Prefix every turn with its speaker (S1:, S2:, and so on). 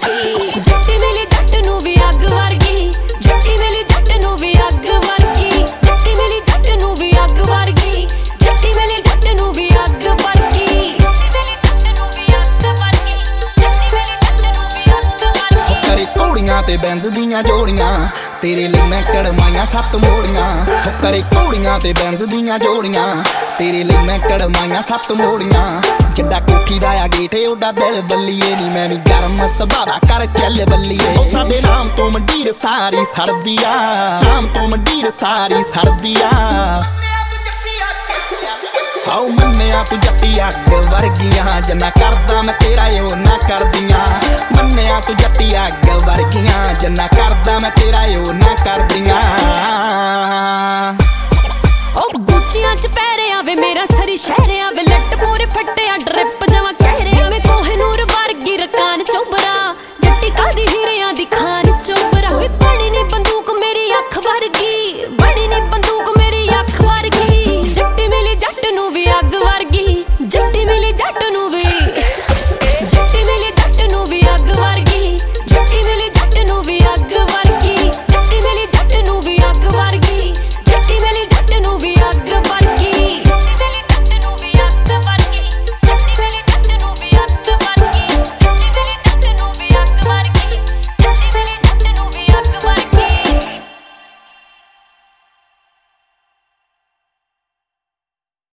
S1: वर्गी जट्टी मिली जट नूं वी अग वर्गी जट्टी मिली जट नूं वी अग वर्गी जट्टी मिली जट नूं वी अग वर्गी जट्टी मिली जट नूं वी अग वर्गी जट्टी मिली जट नूं वी अग वर्गी जट्टी मिली जट नूं वी अग वर्गी
S2: करे घोड़ियां ते बैंस दियां जोड़ियां तेरे लिए मैं कड़माइयां 7 मोड़ियां करे घोड़ियां ते बैंस दियां जोड़ियां तेरे लिए मैं कड़माइयां 7 मोड़ियां जिड्डा कोठी दा आ गेट ओडा दिल बल्लीए नी मैं भी गरम सुभादा कर चल बल्लीए ओ साडे नाम तो मंडीर सारी सड़दिया नाम तो मंडीर सारी सड़दिया आओ मन्निया तू जट्टी अग वर्गियां जन्ना करदा मैं तेरा यो ना करदियां मन्निया तू जट्टी अग वर्गियां जन्ना करदा मैं तेरा यो ना